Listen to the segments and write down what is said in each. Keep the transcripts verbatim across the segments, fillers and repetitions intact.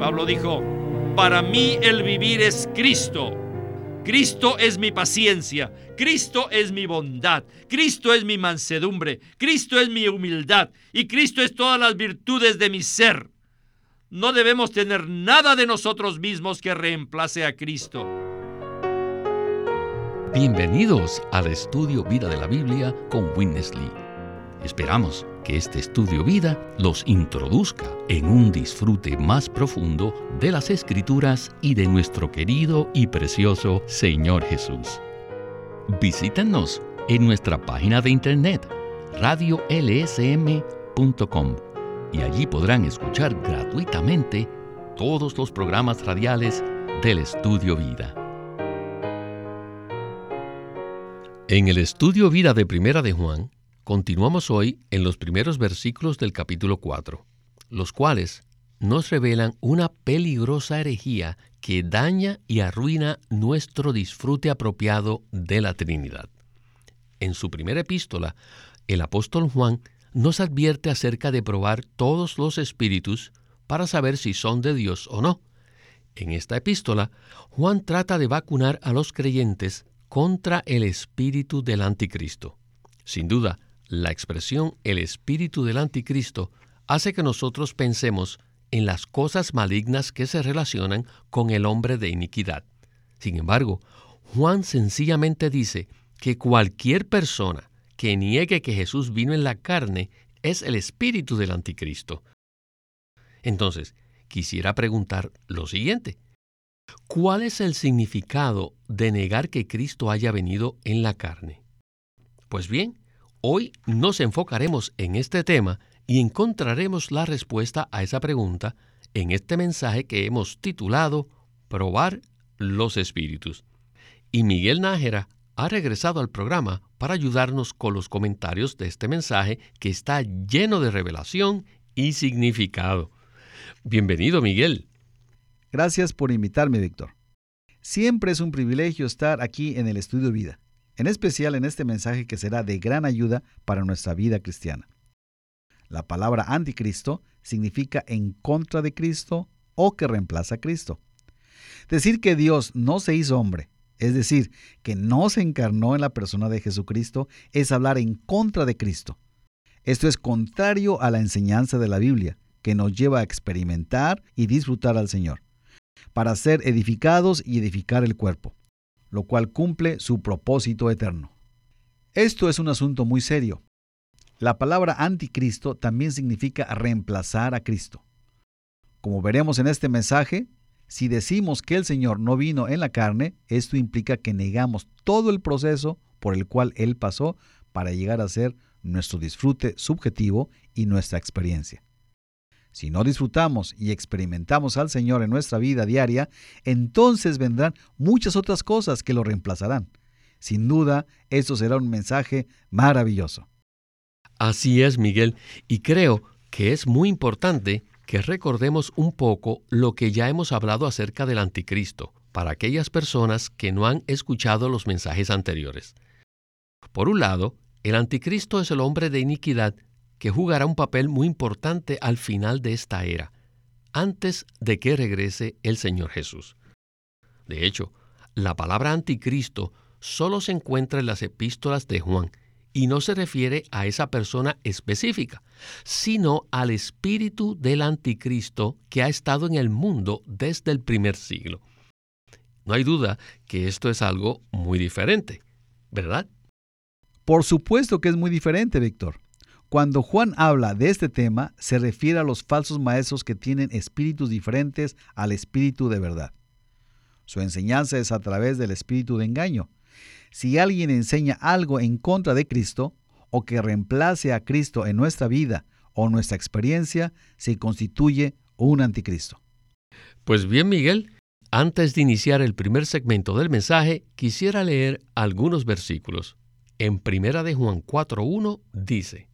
Pablo dijo: para mí el vivir es Cristo. Cristo es mi paciencia, Cristo es mi bondad, Cristo es mi mansedumbre, Cristo es mi humildad y Cristo es todas las virtudes de mi ser. No debemos tener nada de nosotros mismos que reemplace a Cristo. Bienvenidos al Estudio Vida de la Biblia con Witness Lee. Esperamos que este Estudio Vida los introduzca en un disfrute más profundo de las Escrituras y de nuestro querido y precioso Señor Jesús. Visítenos en nuestra página de internet radio l s m punto com y allí podrán escuchar gratuitamente todos los programas radiales del Estudio Vida. En el Estudio Vida de Primera de Juan, continuamos hoy en los primeros versículos del capítulo cuatro, los cuales nos revelan una peligrosa herejía que daña y arruina nuestro disfrute apropiado de la Trinidad. En su primera epístola, el apóstol Juan nos advierte acerca de probar todos los espíritus para saber si son de Dios o no. En esta epístola, Juan trata de vacunar a los creyentes contra el espíritu del anticristo. Sin duda, la expresión el espíritu del anticristo hace que nosotros pensemos en las cosas malignas que se relacionan con el hombre de iniquidad. Sin embargo, Juan sencillamente dice que cualquier persona que niegue que Jesús vino en la carne es el espíritu del anticristo. Entonces, quisiera preguntar lo siguiente: ¿cuál es el significado de negar que Cristo haya venido en la carne? Pues bien, hoy nos enfocaremos en este tema y encontraremos la respuesta a esa pregunta en este mensaje que hemos titulado Probar los Espíritus. Y Miguel Nájera ha regresado al programa para ayudarnos con los comentarios de este mensaje que está lleno de revelación y significado. Bienvenido, Miguel. Gracias por invitarme, Víctor. Siempre es un privilegio estar aquí en el Estudio Vida, en especial en este mensaje que será de gran ayuda para nuestra vida cristiana. La palabra anticristo significa en contra de Cristo o que reemplaza a Cristo. Decir que Dios no se hizo hombre, es decir, que no se encarnó en la persona de Jesucristo, es hablar en contra de Cristo. Esto es contrario a la enseñanza de la Biblia, que nos lleva a experimentar y disfrutar al Señor, para ser edificados y edificar el cuerpo, lo cual cumple su propósito eterno. Esto es un asunto muy serio. La palabra anticristo también significa reemplazar a Cristo. Como veremos en este mensaje, si decimos que el Señor no vino en la carne, esto implica que negamos todo el proceso por el cual Él pasó para llegar a ser nuestro disfrute subjetivo y nuestra experiencia. Si no disfrutamos y experimentamos al Señor en nuestra vida diaria, entonces vendrán muchas otras cosas que lo reemplazarán. Sin duda, esto será un mensaje maravilloso. Así es, Miguel, y creo que es muy importante que recordemos un poco lo que ya hemos hablado acerca del anticristo, para aquellas personas que no han escuchado los mensajes anteriores. Por un lado, el anticristo es el hombre de iniquidad que jugará un papel muy importante al final de esta era, antes de que regrese el Señor Jesús. De hecho, la palabra anticristo solo se encuentra en las epístolas de Juan y no se refiere a esa persona específica, sino al espíritu del anticristo que ha estado en el mundo desde el primer siglo. No hay duda que esto es algo muy diferente, ¿verdad? Por supuesto que es muy diferente, Víctor. Cuando Juan habla de este tema, se refiere a los falsos maestros que tienen espíritus diferentes al espíritu de verdad. Su enseñanza es a través del espíritu de engaño. Si alguien enseña algo en contra de Cristo, o que reemplace a Cristo en nuestra vida o nuestra experiencia, se constituye un anticristo. Pues bien, Miguel, antes de iniciar el primer segmento del mensaje, quisiera leer algunos versículos. En Primera de Juan cuatro uno dice: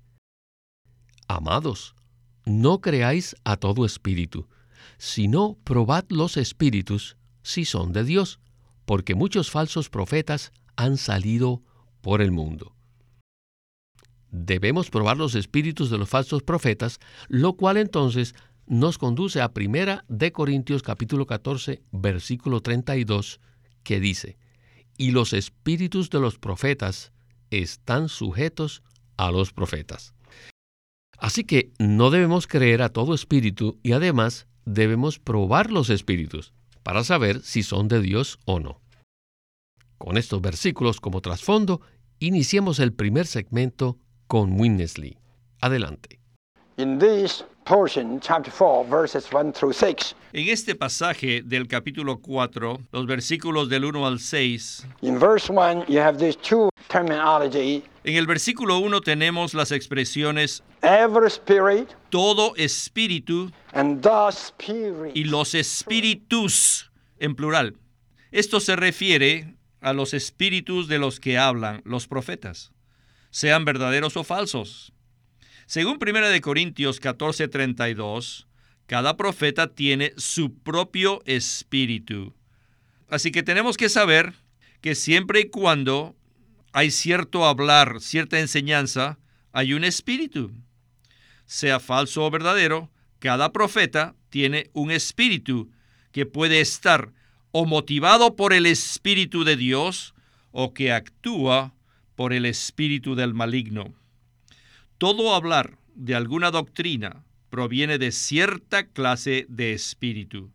Amados, no creáis a todo espíritu, sino probad los espíritus si son de Dios, porque muchos falsos profetas han salido por el mundo. Debemos probar los espíritus de los falsos profetas, lo cual entonces nos conduce a Primera de Corintios capítulo catorce, versículo treinta y dos, que dice: y los espíritus de los profetas están sujetos a los profetas. Así que no debemos creer a todo espíritu y además debemos probar los espíritus para saber si son de Dios o no. Con estos versículos como trasfondo, iniciemos el primer segmento con Witness Lee. Adelante. In this portion, chapter four, verses one through six. En este pasaje del capítulo cuatro, los versículos del uno al seis, In verse one, you have these two terminology. en el versículo uno tenemos las expresiones Every spirit todo espíritu and the spirit. y los espíritus en plural. Esto se refiere a los espíritus de los que hablan los profetas, sean verdaderos o falsos. Según Primera de Corintios catorce treinta y dos, cada profeta tiene su propio espíritu. Así que tenemos que saber que siempre y cuando hay cierto hablar, cierta enseñanza, hay un espíritu. Sea falso o verdadero, cada profeta tiene un espíritu que puede estar o motivado por el espíritu de Dios o que actúa por el espíritu del maligno. Todo hablar de alguna doctrina proviene de cierta clase de espíritu.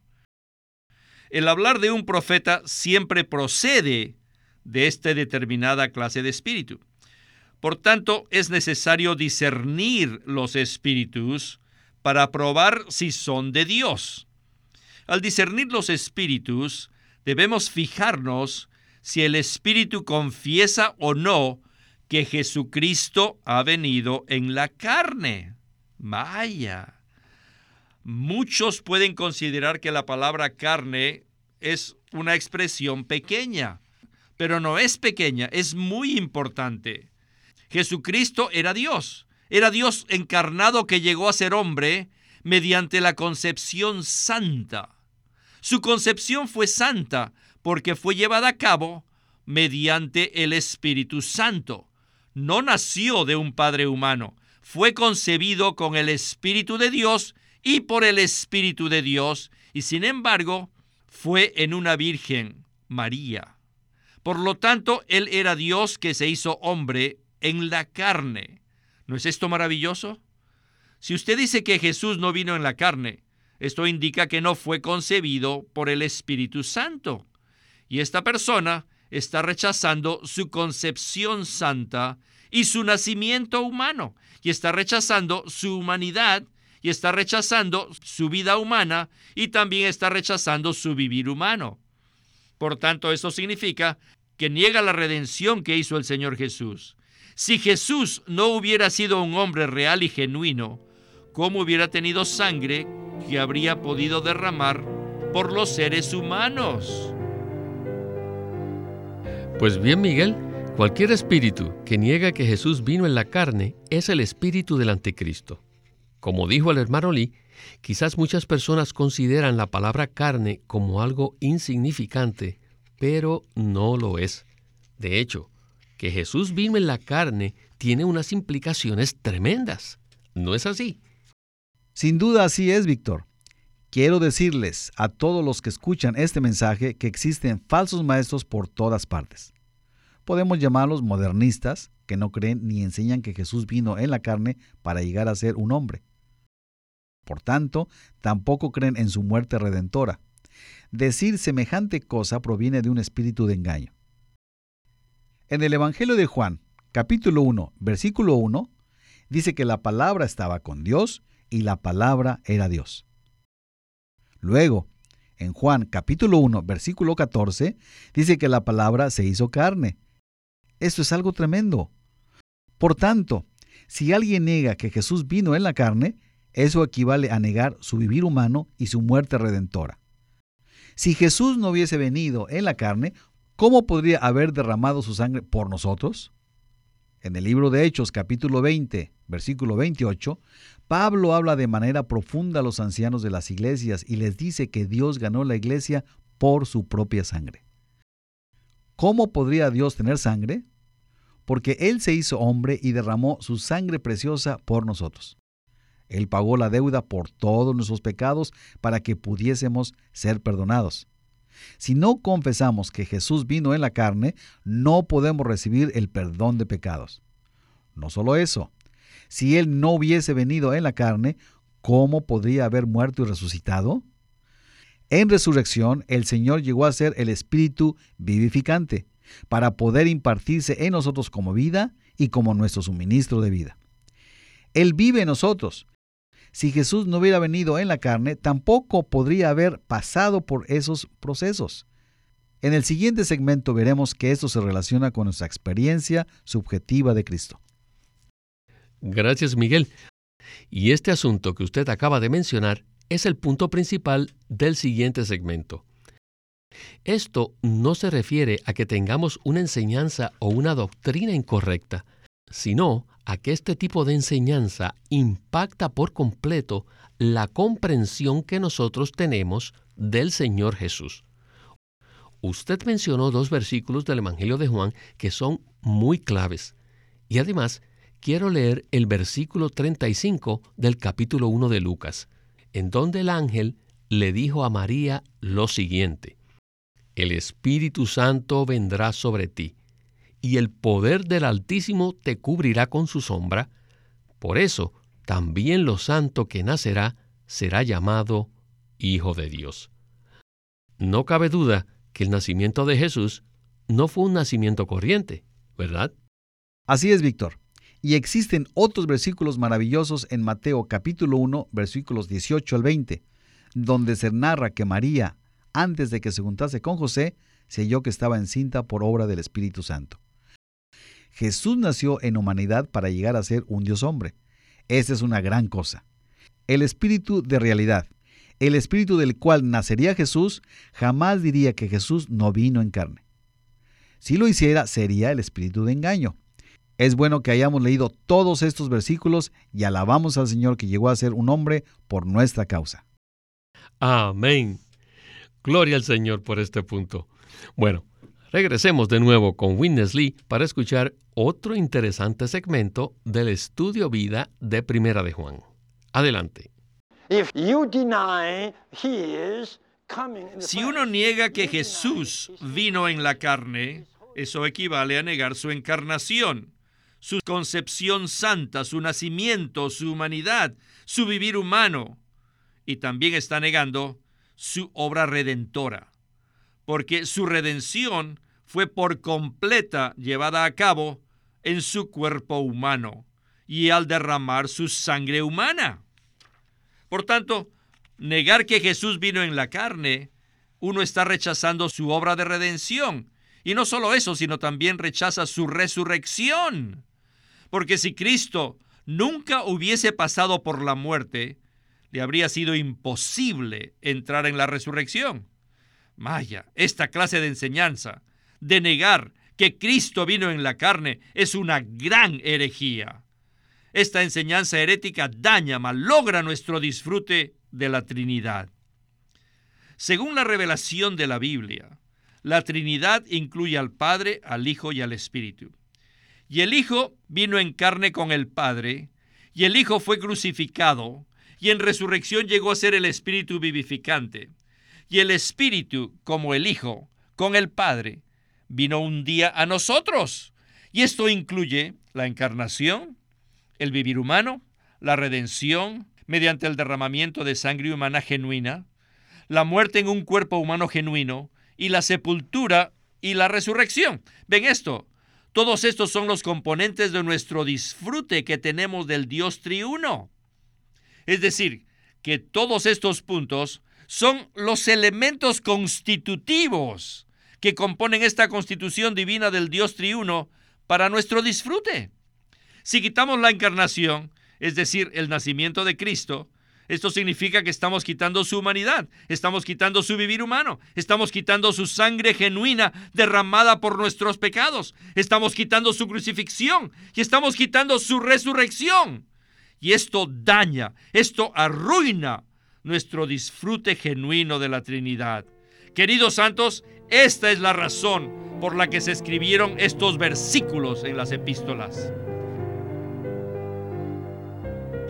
El hablar de un profeta siempre procede de esta determinada clase de espíritu. Por tanto, es necesario discernir los espíritus para probar si son de Dios. Al discernir los espíritus, debemos fijarnos si el espíritu confiesa o no que Jesucristo ha venido en la carne. Vaya. Muchos pueden considerar que la palabra carne es una expresión pequeña, pero no es pequeña, es muy importante. Jesucristo era Dios, era Dios encarnado que llegó a ser hombre mediante la concepción santa. Su concepción fue santa porque fue llevada a cabo mediante el Espíritu Santo. No nació de un padre humano, fue concebido con el Espíritu de Dios y por el Espíritu de Dios, y sin embargo, fue en una virgen, María. Por lo tanto, Él era Dios que se hizo hombre en la carne. ¿No es esto maravilloso? Si usted dice que Jesús no vino en la carne, esto indica que no fue concebido por el Espíritu Santo. Y esta persona está rechazando su concepción santa y su nacimiento humano, y está rechazando su humanidad, y está rechazando su vida humana, y también está rechazando su vivir humano. Por tanto, esto significa que niega la redención que hizo el Señor Jesús. Si Jesús no hubiera sido un hombre real y genuino, ¿cómo hubiera tenido sangre que habría podido derramar por los seres humanos? Pues bien, Miguel, cualquier espíritu que niega que Jesús vino en la carne es el espíritu del anticristo. Como dijo el hermano Lee, quizás muchas personas consideran la palabra carne como algo insignificante, pero no lo es. De hecho, que Jesús vino en la carne tiene unas implicaciones tremendas. ¿No es así? Sin duda así es, Víctor. Quiero decirles a todos los que escuchan este mensaje que existen falsos maestros por todas partes. Podemos llamarlos modernistas, que no creen ni enseñan que Jesús vino en la carne para llegar a ser un hombre. Por tanto, tampoco creen en su muerte redentora. Decir semejante cosa proviene de un espíritu de engaño. En el Evangelio de Juan, capítulo uno, versículo uno, dice que la palabra estaba con Dios y la palabra era Dios. Luego, en Juan capítulo uno, versículo catorce, dice que la palabra se hizo carne. Esto es algo tremendo. Por tanto, si alguien niega que Jesús vino en la carne, eso equivale a negar su vivir humano y su muerte redentora. Si Jesús no hubiese venido en la carne, ¿cómo podría haber derramado su sangre por nosotros? En el libro de Hechos, capítulo veinte, versículo veintiocho, Pablo habla de manera profunda a los ancianos de las iglesias y les dice que Dios ganó la iglesia por su propia sangre. ¿Cómo podría Dios tener sangre? Porque Él se hizo hombre y derramó su sangre preciosa por nosotros. Él pagó la deuda por todos nuestros pecados para que pudiésemos ser perdonados. Si no confesamos que Jesús vino en la carne, no podemos recibir el perdón de pecados. No solo eso, si Él no hubiese venido en la carne, ¿cómo podría haber muerto y resucitado? En resurrección, el Señor llegó a ser el Espíritu vivificante, para poder impartirse en nosotros como vida y como nuestro suministro de vida. Él vive en nosotros. Si Jesús no hubiera venido en la carne, tampoco podría haber pasado por esos procesos. En el siguiente segmento veremos que esto se relaciona con nuestra experiencia subjetiva de Cristo. Gracias, Miguel. Y este asunto que usted acaba de mencionar es el punto principal del siguiente segmento. Esto no se refiere a que tengamos una enseñanza o una doctrina incorrecta, sino a que este tipo de enseñanza impacta por completo la comprensión que nosotros tenemos del Señor Jesús. Usted mencionó dos versículos del Evangelio de Juan que son muy claves. Y además, quiero leer el versículo treinta y cinco del capítulo uno de Lucas, en donde el ángel le dijo a María lo siguiente: El Espíritu Santo vendrá sobre ti, y el poder del Altísimo te cubrirá con su sombra. Por eso, también lo santo que nacerá será llamado Hijo de Dios. No cabe duda que el nacimiento de Jesús no fue un nacimiento corriente, ¿verdad? Así es, Víctor. Y existen otros versículos maravillosos en Mateo capítulo uno, versículos dieciocho al veinte, donde se narra que María, antes de que se juntase con José, se halló que estaba encinta por obra del Espíritu Santo. Jesús nació en humanidad para llegar a ser un Dios hombre. Esta es una gran cosa. El Espíritu de realidad, el Espíritu del cual nacería Jesús, jamás diría que Jesús no vino en carne. Si lo hiciera, sería el espíritu de engaño. Es bueno que hayamos leído todos estos versículos y alabamos al Señor que llegó a ser un hombre por nuestra causa. Amén. Gloria al Señor por este punto. Bueno, regresemos de nuevo con Witness Lee para escuchar otro interesante segmento del estudio vida de Primera de Juan. Adelante. If you deny his coming in the Si flesh, uno niega que Jesús vino en la carne, eso equivale a negar su encarnación, su concepción santa, su nacimiento, su humanidad, su vivir humano. Y también está negando su obra redentora, porque su redención fue por completa llevada a cabo en su cuerpo humano y al derramar su sangre humana. Por tanto, negar que Jesús vino en la carne, uno está rechazando su obra de redención. Y no solo eso, sino también rechaza su resurrección. Porque si Cristo nunca hubiese pasado por la muerte, le habría sido imposible entrar en la resurrección. Vaya, esta clase de enseñanza, de negar que Cristo vino en la carne, es una gran herejía. Esta enseñanza herética daña, malogra nuestro disfrute de la Trinidad. Según la revelación de la Biblia, la Trinidad incluye al Padre, al Hijo y al Espíritu. Y el Hijo vino en carne con el Padre, y el Hijo fue crucificado, y en resurrección llegó a ser el Espíritu vivificante. Y el Espíritu, como el Hijo, con el Padre, vino un día a nosotros. Y esto incluye la encarnación, el vivir humano, la redención mediante el derramamiento de sangre humana genuina, la muerte en un cuerpo humano genuino y la sepultura y la resurrección. ¿Ven esto? Todos estos son los componentes de nuestro disfrute que tenemos del Dios triuno. Es decir, que todos estos puntos son los elementos constitutivos que componen esta constitución divina del Dios triuno para nuestro disfrute. Si quitamos la encarnación, es decir, el nacimiento de Cristo, esto significa que estamos quitando su humanidad, estamos quitando su vivir humano, estamos quitando su sangre genuina derramada por nuestros pecados, estamos quitando su crucifixión y estamos quitando su resurrección. Y esto daña, esto arruina nuestro disfrute genuino de la Trinidad. Queridos santos, esta es la razón por la que se escribieron estos versículos en las epístolas.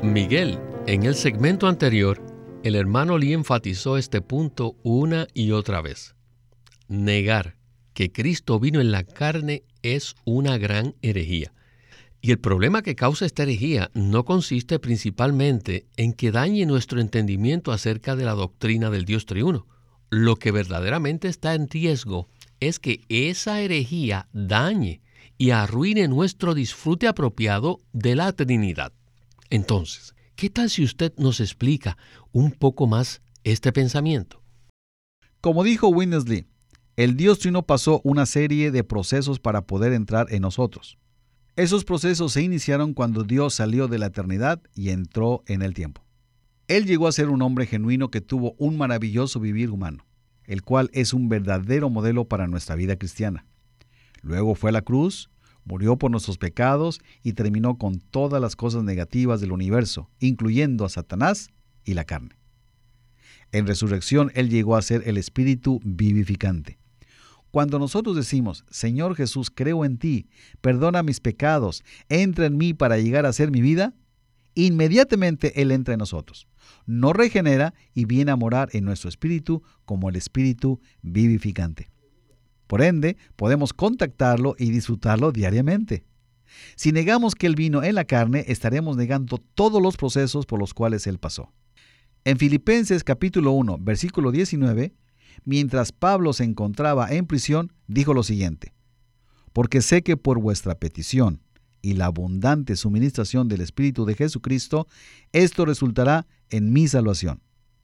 Miguel, en el segmento anterior, el hermano Lee enfatizó este punto una y otra vez. Negar que Cristo vino en la carne es una gran herejía. Y el problema que causa esta herejía no consiste principalmente en que dañe nuestro entendimiento acerca de la doctrina del Dios triuno. Lo que verdaderamente está en riesgo es que esa herejía dañe y arruine nuestro disfrute apropiado de la Trinidad. Entonces, ¿qué tal si usted nos explica un poco más este pensamiento? Como dijo Winnesley, el Dios Trino pasó una serie de procesos para poder entrar en nosotros. Esos procesos se iniciaron cuando Dios salió de la eternidad y entró en el tiempo. Él llegó a ser un hombre genuino que tuvo un maravilloso vivir humano, el cual es un verdadero modelo para nuestra vida cristiana. Luego fue a la cruz, murió por nuestros pecados y terminó con todas las cosas negativas del universo, incluyendo a Satanás y la carne. En resurrección, Él llegó a ser el Espíritu vivificante. Cuando nosotros decimos, Señor Jesús, creo en ti, perdona mis pecados, entra en mí para llegar a ser mi vida, inmediatamente Él entra en nosotros, nos regenera y viene a morar en nuestro espíritu como el Espíritu vivificante. Por ende, podemos contactarlo y disfrutarlo diariamente. Si negamos que Él vino en la carne, estaremos negando todos los procesos por los cuales Él pasó. En Filipenses capítulo uno, versículo diecinueve, mientras Pablo se encontraba en prisión, dijo lo siguiente: porque sé que por vuestra petición y la abundante suministración del Espíritu de Jesucristo, esto resultará en mi salvación.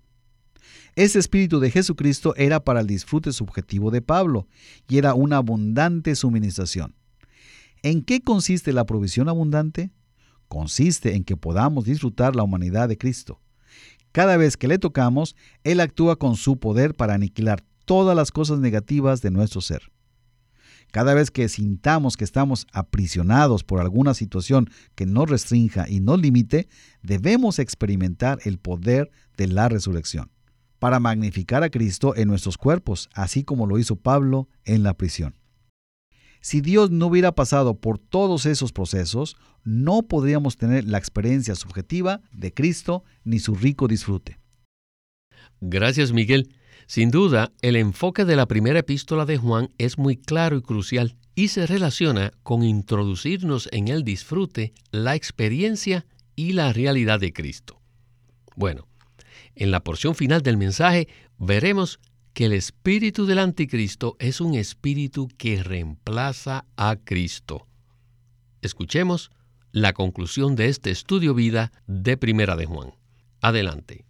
Ese Espíritu de Jesucristo era para el disfrute subjetivo de Pablo y era una abundante suministración. ¿En qué consiste la provisión abundante? Consiste en que podamos disfrutar la humanidad de Cristo. Cada vez que le tocamos, Él actúa con su poder para aniquilar todas las cosas negativas de nuestro ser. Cada vez que sintamos que estamos aprisionados por alguna situación que nos restrinja y nos limite, debemos experimentar el poder de la resurrección para magnificar a Cristo en nuestros cuerpos, así como lo hizo Pablo en la prisión. Si Dios no hubiera pasado por todos esos procesos, no podríamos tener la experiencia subjetiva de Cristo ni su rico disfrute. Gracias, Miguel. Sin duda, el enfoque de la primera epístola de Juan es muy claro y crucial y se relaciona con introducirnos en el disfrute, la experiencia y la realidad de Cristo. Bueno, en la porción final del mensaje veremos que el espíritu del anticristo es un espíritu que reemplaza a Cristo. Escuchemos la conclusión de este estudio vida de Primera de Juan. Adelante.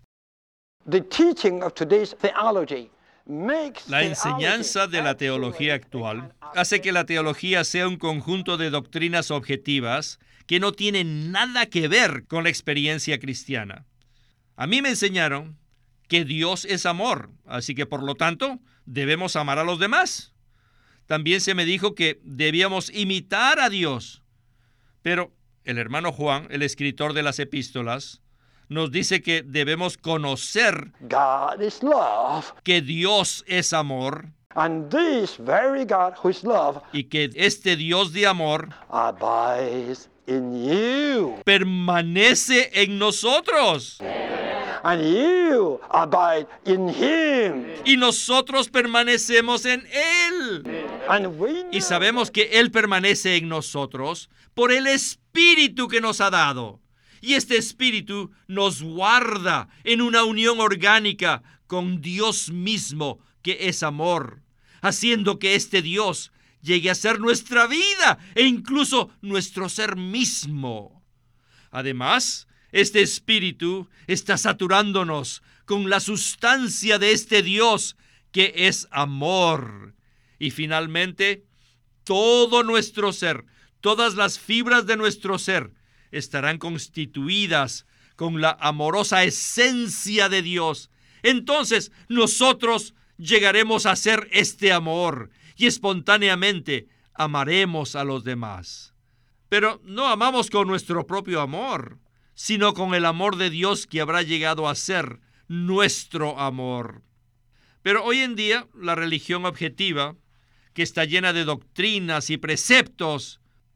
La enseñanza de la teología actual hace que la teología sea un conjunto de doctrinas objetivas que no tienen nada que ver con la experiencia cristiana. A mí me enseñaron que Dios es amor, así que por lo tanto debemos amar a los demás. También se me dijo que debíamos imitar a Dios. Pero el hermano Juan, el escritor de las epístolas, nos dice que debemos conocer God is love, que Dios es amor and this very God who is love y que este Dios de amor abides in you, permanece en nosotros and you abide in him. y nosotros permanecemos en Él. And we Y know sabemos que Él permanece en nosotros por el Espíritu que nos ha dado. Y este Espíritu nos guarda en una unión orgánica con Dios mismo, que es amor, haciendo que este Dios llegue a ser nuestra vida e incluso nuestro ser mismo. Además, este Espíritu está saturándonos con la sustancia de este Dios, que es amor. Y finalmente, todo nuestro ser, todas las fibras de nuestro ser, estarán constituidas con la amorosa esencia de Dios. Entonces nosotros llegaremos a ser este amor y espontáneamente amaremos a los demás. Pero no amamos con nuestro propio amor, sino con el amor de Dios que habrá llegado a ser nuestro amor. Pero hoy en día la religión objetiva, que está llena de doctrinas y preceptos,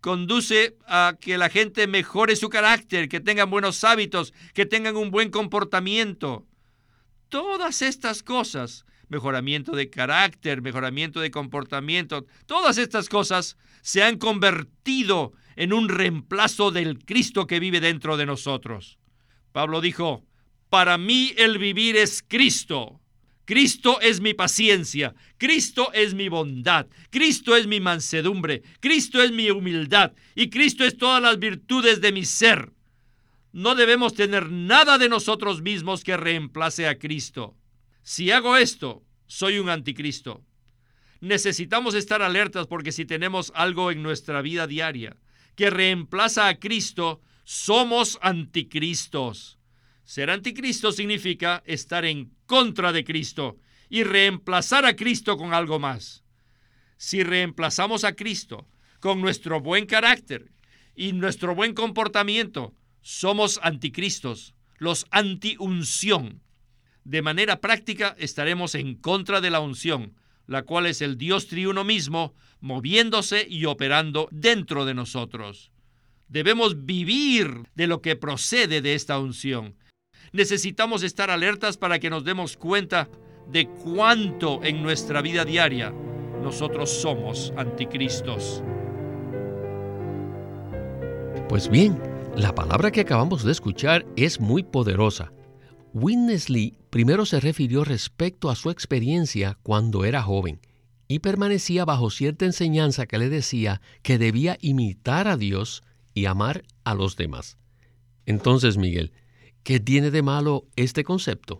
conduce a que la gente mejore su carácter, que tengan buenos hábitos, que tengan un buen comportamiento. Todas estas cosas, mejoramiento de carácter, mejoramiento de comportamiento, todas estas cosas se han convertido en un reemplazo del Cristo que vive dentro de nosotros. Pablo dijo, para mí el vivir es Cristo. Cristo es mi paciencia, Cristo es mi bondad, Cristo es mi mansedumbre, Cristo es mi humildad y Cristo es todas las virtudes de mi ser. No debemos tener nada de nosotros mismos que reemplace a Cristo. Si hago esto, soy un anticristo. Necesitamos estar alertas porque si tenemos algo en nuestra vida diaria que reemplaza a Cristo, somos anticristos. Ser anticristo significa estar en contra de Cristo y reemplazar a Cristo con algo más. Si reemplazamos a Cristo con nuestro buen carácter y nuestro buen comportamiento, somos anticristos, los anti-unción. De manera práctica estaremos en contra de la unción, la cual es el Dios triuno mismo, moviéndose y operando dentro de nosotros. Debemos vivir de lo que procede de esta unción. Necesitamos estar alertas para que nos demos cuenta de cuánto en nuestra vida diaria nosotros somos anticristos. Pues bien, la palabra que acabamos de escuchar es muy poderosa. Witness Lee primero se refirió respecto a su experiencia cuando era joven y permanecía bajo cierta enseñanza que le decía que debía imitar a Dios y amar a los demás. Entonces, Miguel, ¿qué tiene de malo este concepto?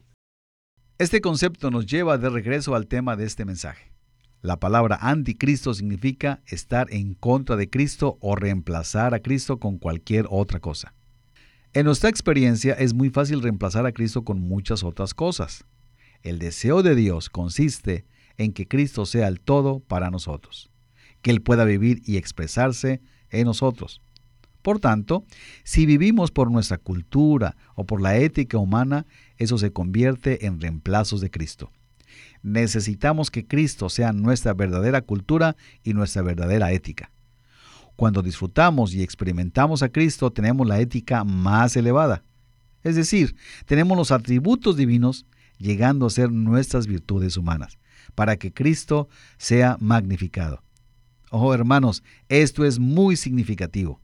Este concepto nos lleva de regreso al tema de este mensaje. La palabra anticristo significa estar en contra de Cristo o reemplazar a Cristo con cualquier otra cosa. En nuestra experiencia es muy fácil reemplazar a Cristo con muchas otras cosas. El deseo de Dios consiste en que Cristo sea el todo para nosotros, que Él pueda vivir y expresarse en nosotros. Por tanto, si vivimos por nuestra cultura o por la ética humana, eso se convierte en reemplazos de Cristo. Necesitamos que Cristo sea nuestra verdadera cultura y nuestra verdadera ética. Cuando disfrutamos y experimentamos a Cristo, tenemos la ética más elevada. Es decir, tenemos los atributos divinos llegando a ser nuestras virtudes humanas, para que Cristo sea magnificado. Oh, hermanos, esto es muy significativo.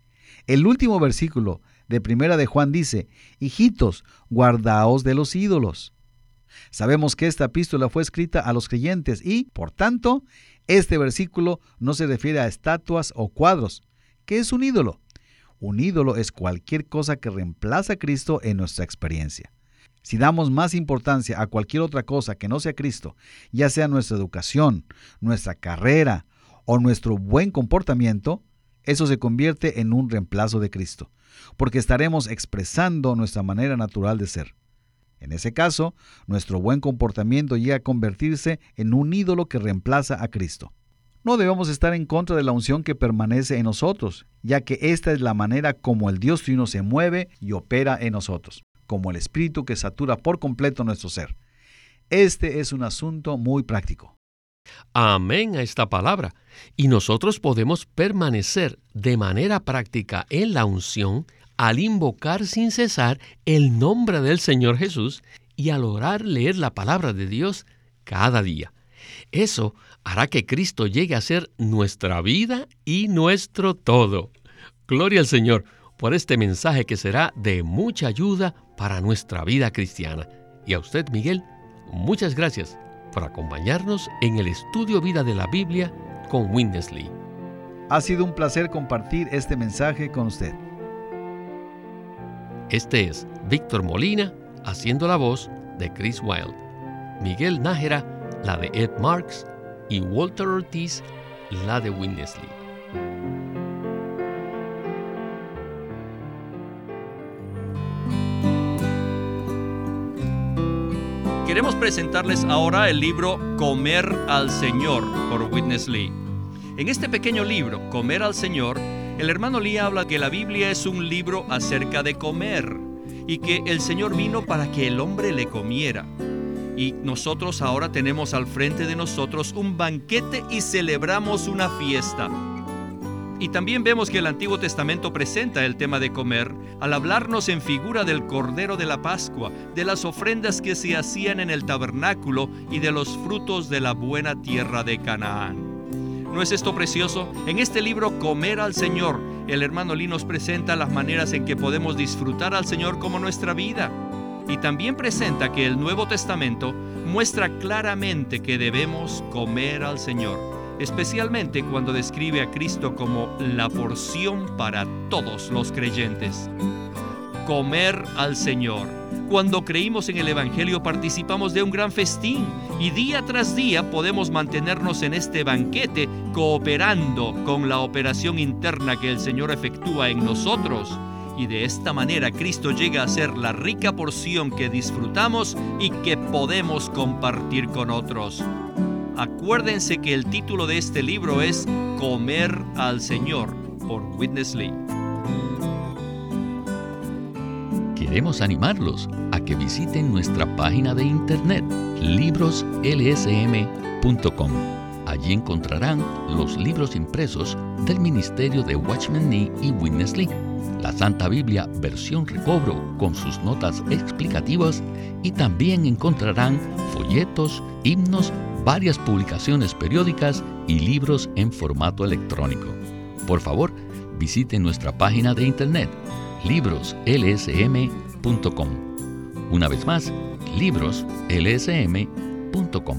El último versículo de Primera de Juan dice, hijitos, guardaos de los ídolos. Sabemos que esta epístola fue escrita a los creyentes y, por tanto, este versículo no se refiere a estatuas o cuadros. ¿Qué es un ídolo? Un ídolo es cualquier cosa que reemplaza a Cristo en nuestra experiencia. Si damos más importancia a cualquier otra cosa que no sea Cristo, ya sea nuestra educación, nuestra carrera o nuestro buen comportamiento, eso se convierte en un reemplazo de Cristo, porque estaremos expresando nuestra manera natural de ser. En ese caso, nuestro buen comportamiento llega a convertirse en un ídolo que reemplaza a Cristo. No debemos estar en contra de la unción que permanece en nosotros, ya que esta es la manera como el Dios Trino se mueve y opera en nosotros, como el Espíritu que satura por completo nuestro ser. Este es un asunto muy práctico. Amén a esta palabra. Y nosotros podemos permanecer de manera práctica en la unción al invocar sin cesar el nombre del Señor Jesús y al orar leer la palabra de Dios cada día. Eso hará que Cristo llegue a ser nuestra vida y nuestro todo. Gloria al Señor por este mensaje que será de mucha ayuda para nuestra vida cristiana. Y a usted, Miguel, muchas gracias por acompañarnos en el estudio Vida de la Biblia con Witness Lee. Ha sido un placer compartir este mensaje con usted. Este es Víctor Molina haciendo la voz de Chris Wilde, Miguel Nájera la de Ed Marks y Walter Ortiz la de Witness Lee. Queremos presentarles ahora el libro Comer al Señor por Witness Lee. En este pequeño libro, Comer al Señor, el hermano Lee habla que la Biblia es un libro acerca de comer y que el Señor vino para que el hombre le comiera. Y nosotros ahora tenemos al frente de nosotros un banquete y celebramos una fiesta. Y también vemos que el Antiguo Testamento presenta el tema de comer al hablarnos en figura del Cordero de la Pascua, de las ofrendas que se hacían en el tabernáculo y de los frutos de la buena tierra de Canaán. ¿No es esto precioso? En este libro, Comer al Señor, el hermano Lee nos presenta las maneras en que podemos disfrutar al Señor como nuestra vida. Y también presenta que el Nuevo Testamento muestra claramente que debemos comer al Señor, especialmente cuando describe a Cristo como la porción para todos los creyentes. Comer al Señor. Cuando creímos en el Evangelio participamos de un gran festín y día tras día podemos mantenernos en este banquete cooperando con la operación interna que el Señor efectúa en nosotros. Y de esta manera Cristo llega a ser la rica porción que disfrutamos y que podemos compartir con otros. Acuérdense que el título de este libro es Comer al Señor, por Witness Lee. Queremos animarlos a que visiten nuestra página de internet, libros l s m punto com. Allí encontrarán los libros impresos del ministerio de Watchman Nee y Witness Lee, la Santa Biblia versión recobro con sus notas explicativas, y también encontrarán folletos, himnos, varias publicaciones periódicas y libros en formato electrónico. Por favor, visiten nuestra página de internet, libros l s m punto com. Una vez más, libros l s m punto com.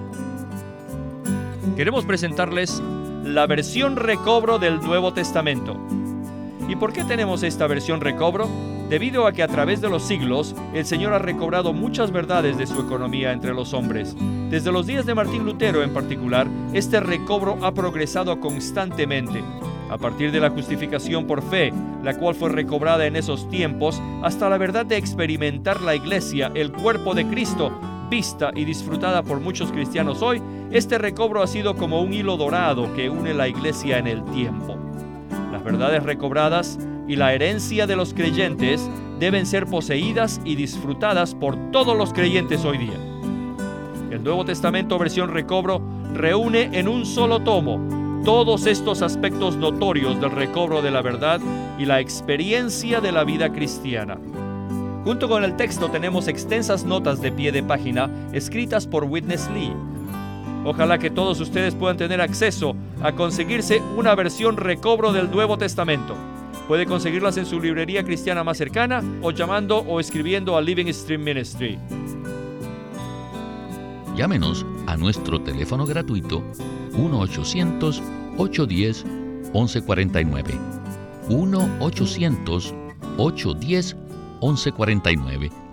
Queremos presentarles la versión recobro del Nuevo Testamento. ¿Y por qué tenemos esta versión recobro? Debido a que a través de los siglos, el Señor ha recobrado muchas verdades de su economía entre los hombres. Desde los días de Martín Lutero en particular, este recobro ha progresado constantemente. A partir de la justificación por fe, la cual fue recobrada en esos tiempos, hasta la verdad de experimentar la Iglesia, el cuerpo de Cristo, vista y disfrutada por muchos cristianos hoy, este recobro ha sido como un hilo dorado que une la Iglesia en el tiempo. Las verdades recobradas y la herencia de los creyentes deben ser poseídas y disfrutadas por todos los creyentes hoy día. El Nuevo Testamento versión recobro reúne en un solo tomo todos estos aspectos notorios del recobro de la verdad y la experiencia de la vida cristiana. Junto con el texto tenemos extensas notas de pie de página escritas por Witness Lee. Ojalá que todos ustedes puedan tener acceso a conseguirse una versión recobro del Nuevo Testamento. Puede conseguirlas en su librería cristiana más cercana o llamando o escribiendo a Living Stream Ministry. Llámenos a nuestro teléfono gratuito uno ochocientos, ocho uno cero, once cuarenta y nueve. uno ochocientos, ocho uno cero, once cuarenta y nueve.